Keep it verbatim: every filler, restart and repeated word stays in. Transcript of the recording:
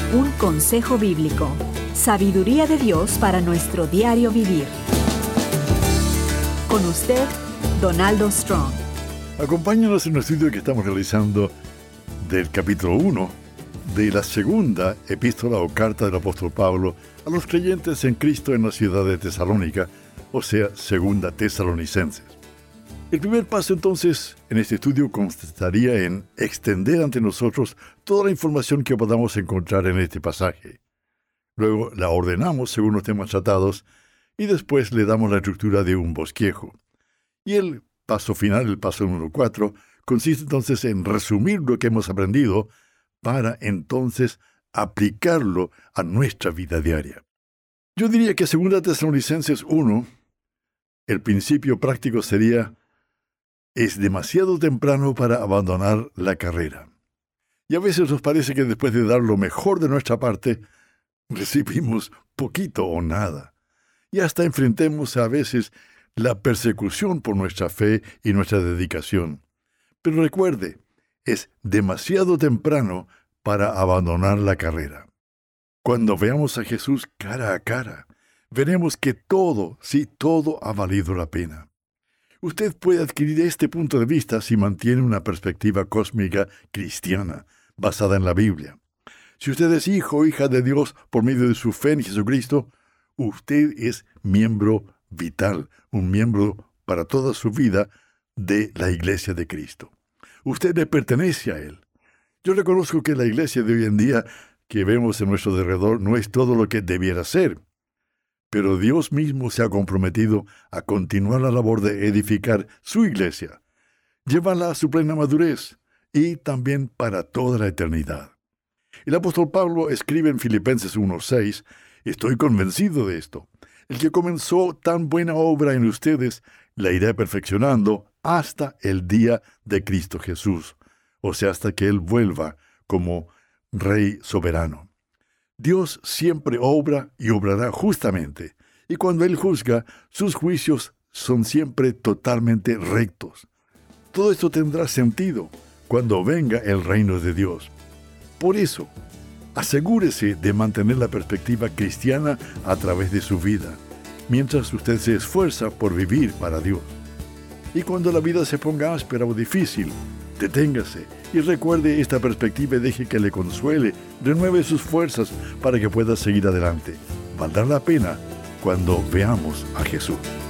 Un consejo bíblico. Sabiduría de Dios para nuestro diario vivir. Con usted, Donaldo Strong. Acompáñanos en un estudio que estamos realizando del capítulo uno de la segunda epístola o carta del apóstol Pablo a los creyentes en Cristo en la ciudad de Tesalónica, o sea, segunda Tesalonicenses. El primer paso entonces en este estudio consistiría en extender ante nosotros toda la información que podamos encontrar en este pasaje. Luego la ordenamos según los temas tratados y después le damos la estructura de un bosquejo. Y el paso final, el paso número cuatro, consiste entonces en resumir lo que hemos aprendido para entonces aplicarlo a nuestra vida diaria. Yo diría que segunda Tesalonicenses uno, el principio práctico sería: es demasiado temprano para abandonar la carrera. Y a veces nos parece que después de dar lo mejor de nuestra parte, recibimos poquito o nada. Y hasta enfrentemos a veces la persecución por nuestra fe y nuestra dedicación. Pero recuerde, es demasiado temprano para abandonar la carrera. Cuando veamos a Jesús cara a cara, veremos que todo, sí, todo ha valido la pena. Usted puede adquirir este punto de vista si mantiene una perspectiva cósmica cristiana, basada en la Biblia. Si usted es hijo o hija de Dios por medio de su fe en Jesucristo, usted es miembro vital, un miembro para toda su vida de la Iglesia de Cristo. Usted le pertenece a Él. Yo reconozco que la iglesia de hoy en día que vemos en nuestro alrededor no es todo lo que debiera ser. Pero Dios mismo se ha comprometido a continuar la labor de edificar su iglesia, llevarla a su plena madurez y también para toda la eternidad. El apóstol Pablo escribe en Filipenses uno seis, estoy convencido de esto, el que comenzó tan buena obra en ustedes la irá perfeccionando hasta el día de Cristo Jesús, o sea, hasta que Él vuelva como Rey soberano. Dios siempre obra y obrará justamente, y cuando Él juzga, sus juicios son siempre totalmente rectos. Todo esto tendrá sentido cuando venga el reino de Dios. Por eso, asegúrese de mantener la perspectiva cristiana a través de su vida, mientras usted se esfuerza por vivir para Dios. Y cuando la vida se ponga áspera o difícil, deténgase y recuerde esta perspectiva y deje que le consuele, renueve sus fuerzas para que pueda seguir adelante. Valdrá la pena cuando veamos a Jesús.